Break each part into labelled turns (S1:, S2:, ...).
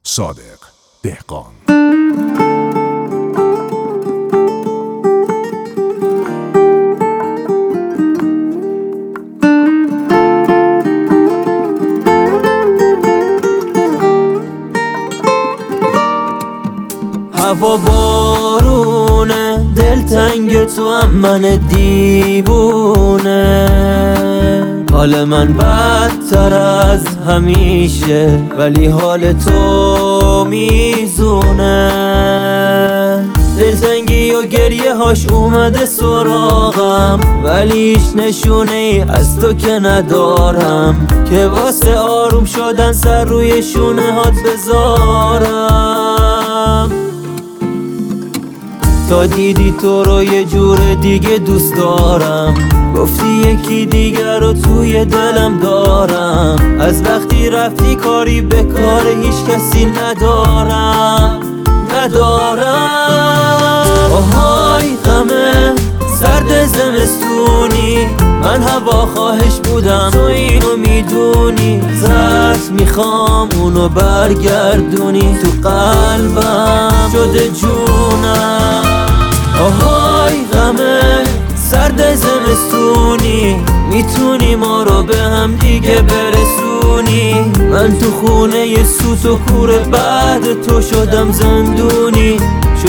S1: صادق دهقان.
S2: هوا بارونه، دلتنگ تو هم من دیوونه. حال من بدتر از همیشه، ولی حال تو میزونه. دلتنگی و گریه هاش اومده سراغم، ولی هیچ نشونه ای از تو که ندارم که واسه آروم شدن سر روی شونه هات بذارم. تا دیدی تو رو یه جور دیگه دوست دارم، گفتی یکی دیگر رو توی دلم دارم. از وقتی رفتی کاری به کار هیچ کسی ندارم. آهای غمه سرد زمستونی، من هوا خواهش بودم تو اینو میدونی. زرت میخوام اونو برگردونی، تو قلبم شده جونم. آهای غمه سرد زمستونی، میتونی ما رو به هم دیگه برسونی. من تو خونه یه سوت و کوره بعد تو شدم زندونی.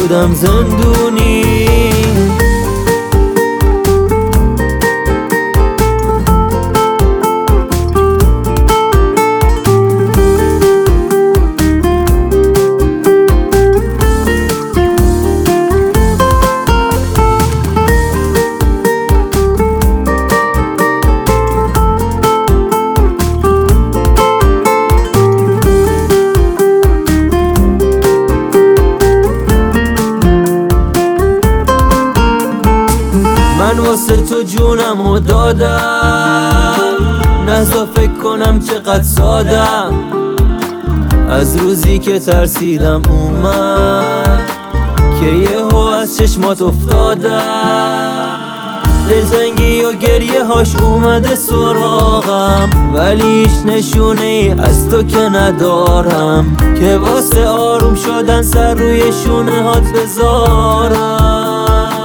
S2: من واسه تو جونمو دادم، نزا فکر کنم چقدر سادم. از روزی که ترسیدم اومد که یهو از چشمات افتادم. دلتنگی و گریه هاش اومده سراغم، ولی هیچ نشونه ای از تو که ندارم که واسه آروم شدن سر روی شونه هات بذارم.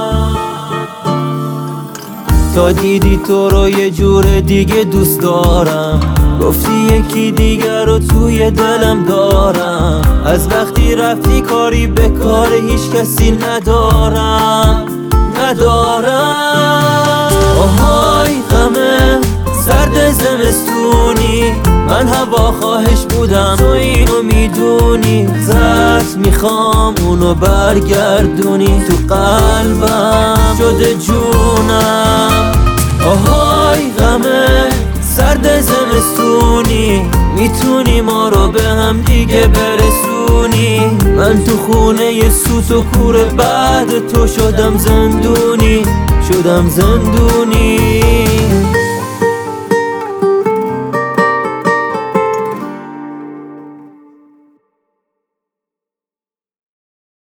S2: تا دیدی تو رو یه جور دیگه دوست دارم، گفتی یکی دیگر رو توی دلم دارم. از وقتی رفتی کاری به کار هیچ کسی ندارم. آهای غمه سرد زمستونی، من هوا خواهش بودم تو اینو میدونی. زرت میخوام اونو برگردونی، تو قلبم شده جونم. آهای غمه سرد زمستونی، میتونی ما رو به هم دیگه برسونی. من تو خونه یه سوت و کوره بعد تو شدم زندونی.